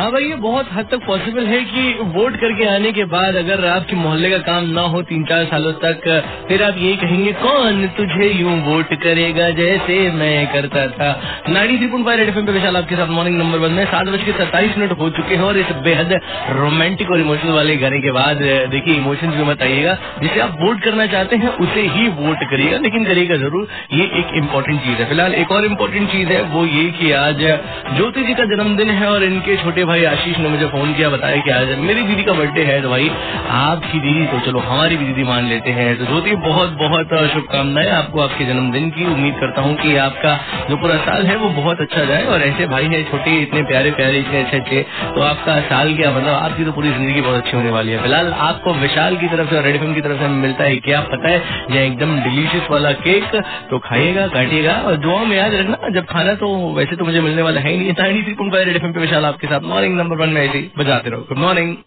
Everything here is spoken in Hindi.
हाँ भाई, ये बहुत हद तक पॉसिबल है कि वोट करके आने के बाद अगर आपके मोहल्ले का काम ना हो 3-4 सालों तक, फिर आप यही कहेंगे कौन तुझे यूं वोट करेगा जैसे मैं करता था। 93.5 रेड एफएम पे विशाल आपके साथ मॉर्निंग नंबर 1 में 7:27 हो चुके हैं और इस बेहद रोमांटिक और इमोशनल वाले गाने के बाद देखिए इमोशंस भी मत आइएगा। जिसे आप वोट करना चाहते हैं उसे ही वोट करिएगा, लेकिन करिएगा जरूर। ये एक इम्पोर्टेंट चीज है। फिलहाल एक और इम्पोर्टेंट चीज है, वो ये कि आज ज्योति जी का जन्मदिन है और इनके छोटे भाई आशीष ने मुझे फोन किया, बताया कि आज मेरी दीदी का बर्थडे है। तो भाई आपकी दीदी तो चलो हमारी भी दीदी मान लेते हैं। तो ज्योति बहुत बहुत शुभकामनाएं आपको आपके जन्मदिन की। उम्मीद करता हूँ कि आपका जो पूरा साल है वो बहुत अच्छा जाए। और ऐसे भाई है छोटे, इतने प्यारे प्यारे, इतने अच्छे अच्छे, तो आपका साल क्या मतलब आपकी तो पूरी जिंदगी बहुत अच्छी होने वाली है। फिलहाल आपको विशाल की तरफ से और रेड एफएम की तरफ से मिलता है क्या पता है, ये एकदम डिलीशियस वाला केक। तो खाइएगा, काटिएगा और दुआ में याद रखना जब खाना, तो वैसे तो मुझे मिलने वाला है ही नहीं। 93.5 रेड एफएम पे विशाल आपके साथ मॉर्निंग नंबर 1 में ऐसे ही बजाते रहो। Good morning.